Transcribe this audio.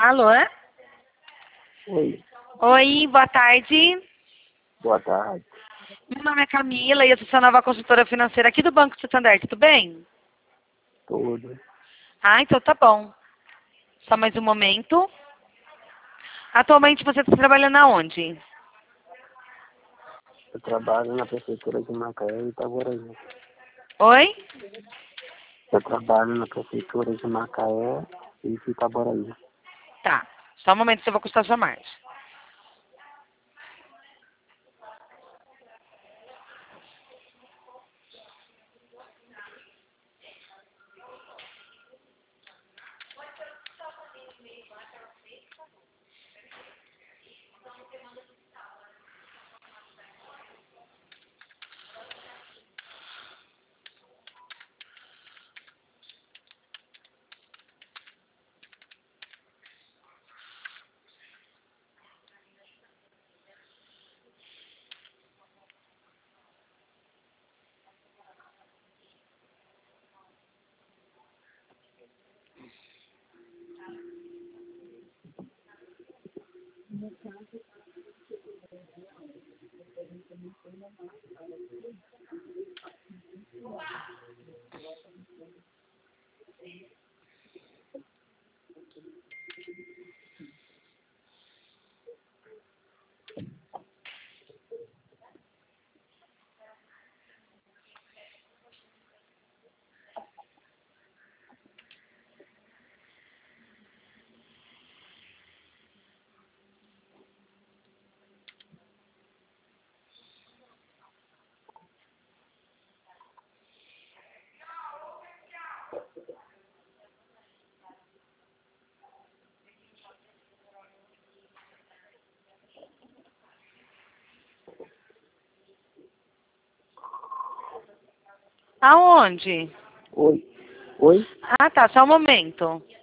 Alô? Oi, Oi, boa tarde. boa tarde. Meu nome é Camila e eu sou sua nova consultora financeira aqui do Banco Santander, tudo bem? Tudo. Ah, então tá bom. Só mais um momento. Atualmente você está trabalhando aonde? Eu trabalho na prefeitura de Macaé e Itaboraí. Oi? Eu trabalho na prefeitura de Macaé e Itaboraí. Tá. Só um momento que eu vou custar sua margem. Aonde? Oi, oi, Ah, tá. Só um momento.